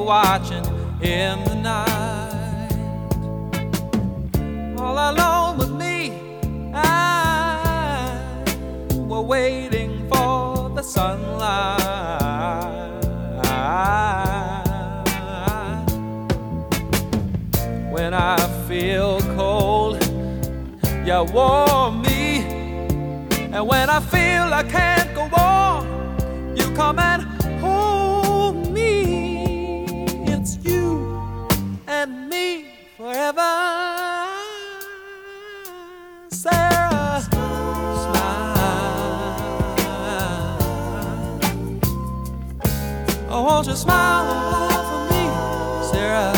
watching in the night. All alone with me, we're waiting for the sunlight. When I feel cold, you warm me, and when I feel I can't go on, you come and hold me. It's you and me forever, Sarah. Smile. Oh, won't you smile for me, Sarah?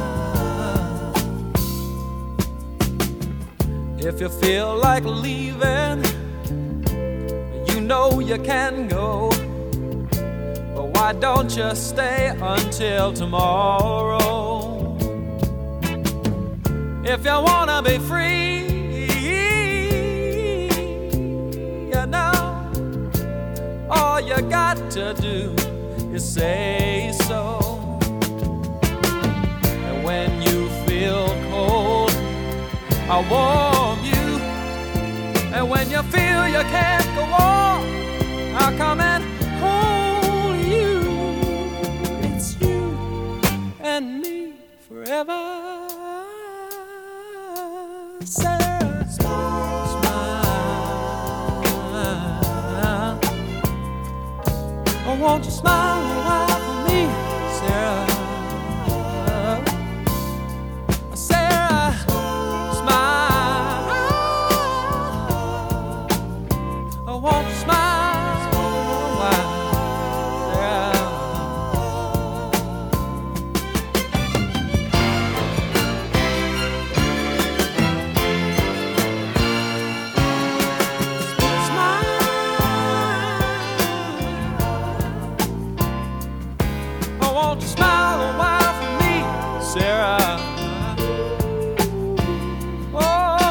If you feel like leaving, you know you can go. But why don't you stay until tomorrow? If you wanna be free, you know, all you got to do is say so. And when you feel cold, I'll warm you. And when you feel you can't go on, I'll come and hold you. It's you and me forever, Sarah. Smile. Oh, won't you smile a while for me, Sarah? Won't you smile a while for me, Sarah? Oh,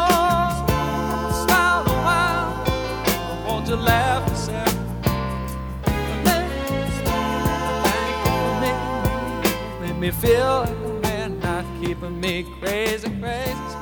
smile a while. Won't you laugh, Sarah? Thank you for making me feel like a man, not keeping me crazy, crazy.